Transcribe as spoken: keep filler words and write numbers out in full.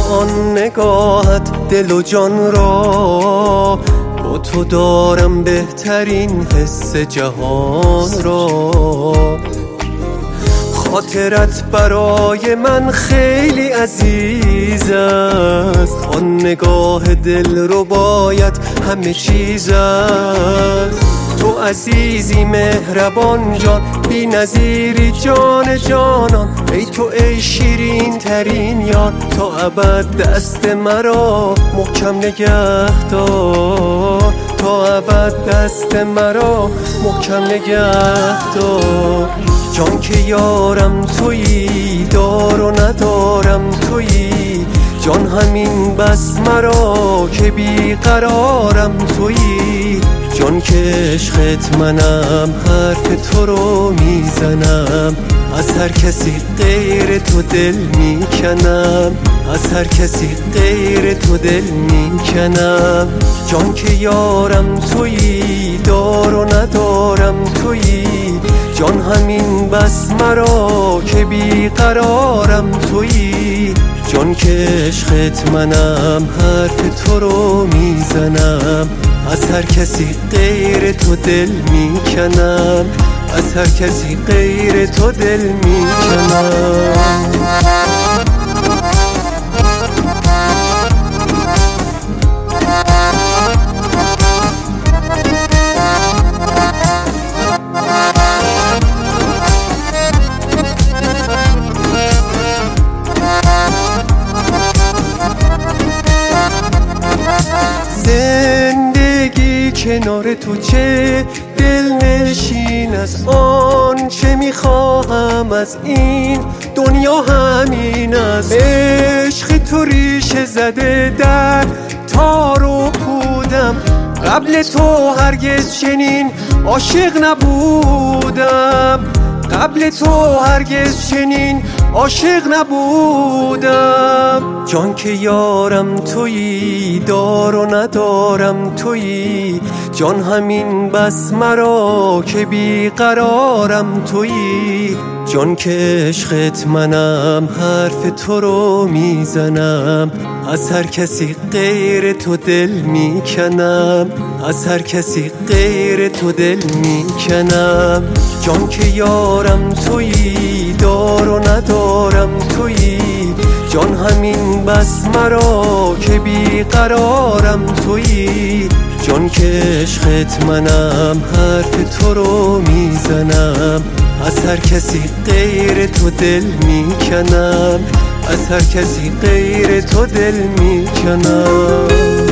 آن نگاهت دل و جان را، با تو دارم بهترین حس جهان را. خاطرت برای من خیلی عزیز است، آن نگاه دل رو باید همه چیز است. تو عزیزی مهربان جان، بی نظیری جان جانان، ای تو ای شیرین ترین یار. تا ابد دست مرا محکم نگه دار، تا ابد دست مرا محکم نگه دار. جان که یارم تویی، دار و ندارم تویی، جان همین بس مرا که بیقرارم تویی. جان که عشقت منم، حرف تو رو میزنم، از هر کسی غیر تو دل میکنم، از هر کسی غیر تو دل میکنم. جان که یارم تویی، دار و ندارم تویی، جان همین بس مرا که بیقرارم تویی. جان که عشقت منم، حرف تو رو میزنم، از هر کسی غیر تو دل میکنم، از هر کسی غیر تو دل میکنم. زندگی کنار تو چه دلنشین است، آن چه میخواهم از این دنیا همین است. عشق تو ریشه زده در تار و پودم، قبل تو هرگز چنین عاشق نبودم، قبل تو هرگز چنین عاشق نبودم. جان که یارم تویی، دار و ندارم تویی، جان همین بس مرا که بیقرارم تویی. جان که عشقت منم، حرف تو رو میزنم، از هر کسی غیر تو دل میکنم، از هر کسی غیر تو دل میکنم. جان که یارم تویی، دار و ندارم تویی، جان همین بس مرا که بیقرارم تویی. جان که عشقت منم، حرف تو رو میزنم، از هر کسی غیر تو دل میکنم، از هر کسی غیر تو دل میکنم.